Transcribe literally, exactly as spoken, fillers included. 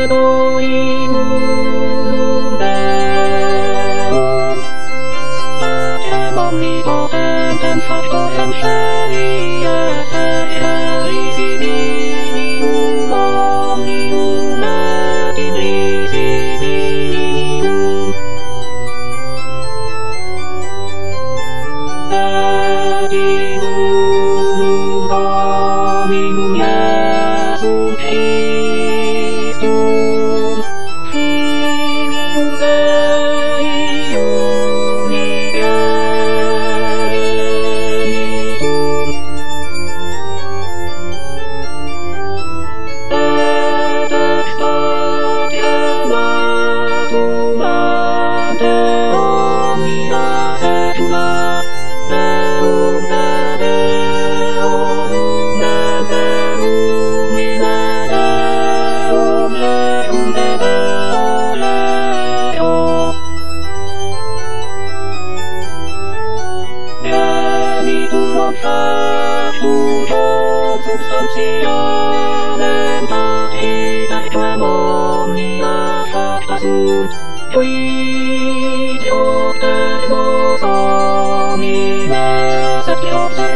Elohim Leon Atem omnipotentem factorem Sheliet Erisibinium Omnium et Invisibinium Et Inum Dominum Iesum Christum Filium Dei unigenitum et extatiam natum ante omnia secula Deum de Deum et Deum in Deum Leum de Deo Leo Genitum non factum tot substantialem partitaquem omnia facta sunt qui Deus omnes omnes et Deus